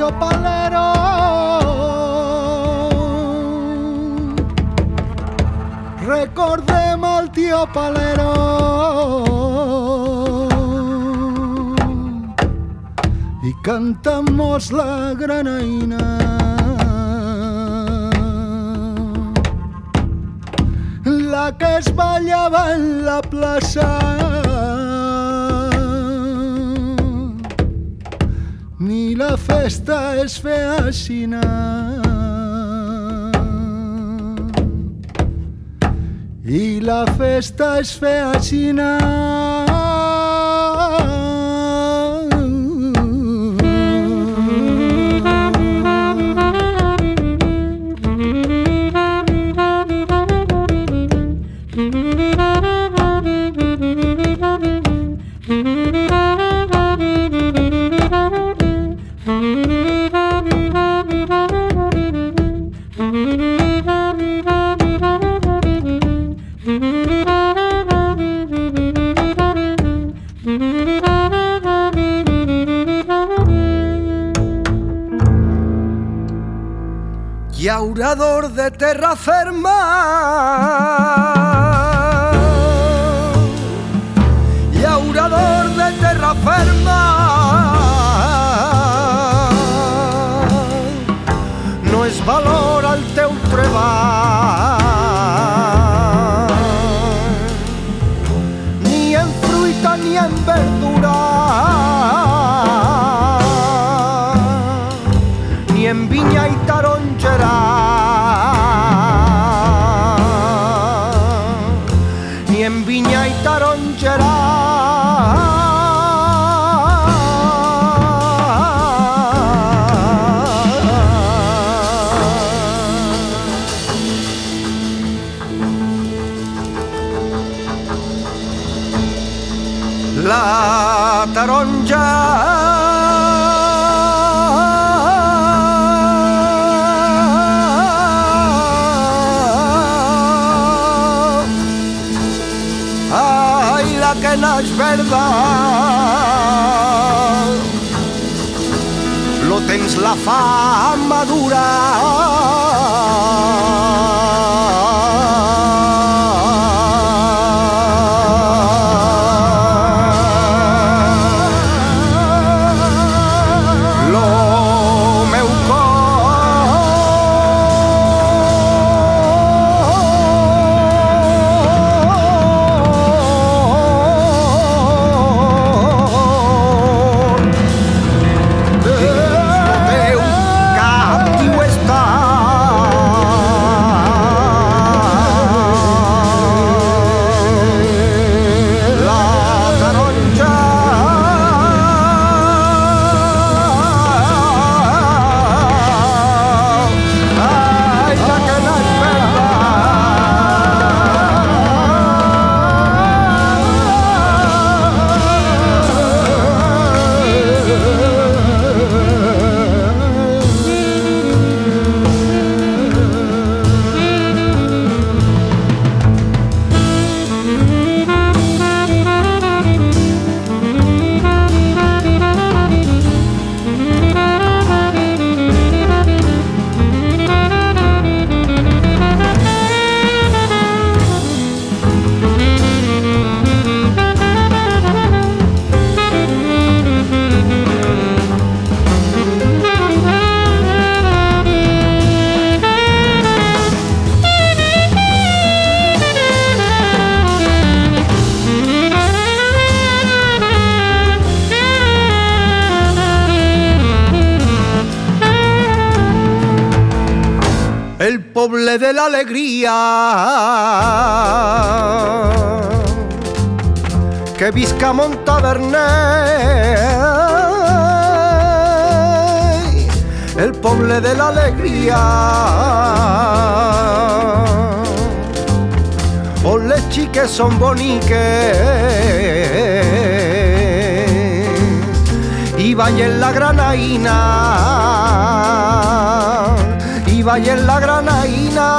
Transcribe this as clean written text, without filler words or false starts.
tío Palero. Recordemos al tío Palero y cantamos la granaína, la que es ballaba en la plaza. Ni la festa es fea sina, y la festa es fea sina. Llaurador de terra ferma, llaurador de terra ferma, no és valor al teu treball, ni en fruita ni en verdura, ni en vinya i tarongera, ni en vinya i tarongera. La taronja que no es verdad, lo tens la fam madura. El poble de l'alegria, que visca Montaverner, el poble de l'alegria, on les xiques són boniques i ballen la granaïna, i ballen la granaïna.